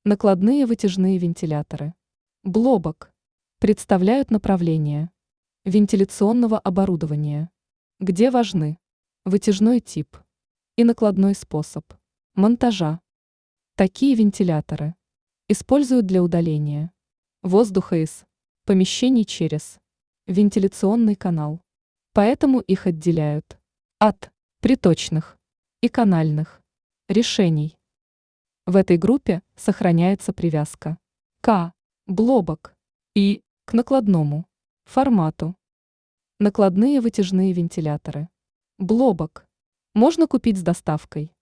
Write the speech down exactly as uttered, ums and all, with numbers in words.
Накладные вытяжные вентиляторы. Блобок. Представляют направление вентиляционного оборудования, где важны вытяжной тип и накладной способ монтажа. Такие вентиляторы используют для удаления воздуха из помещений через вентиляционный канал. Поэтому их отделяют от приточных и канальных решений. В этой группе сохраняется привязка к блобок и к накладному формату. Накладные вытяжные вентиляторы. Блобок можно купить с доставкой.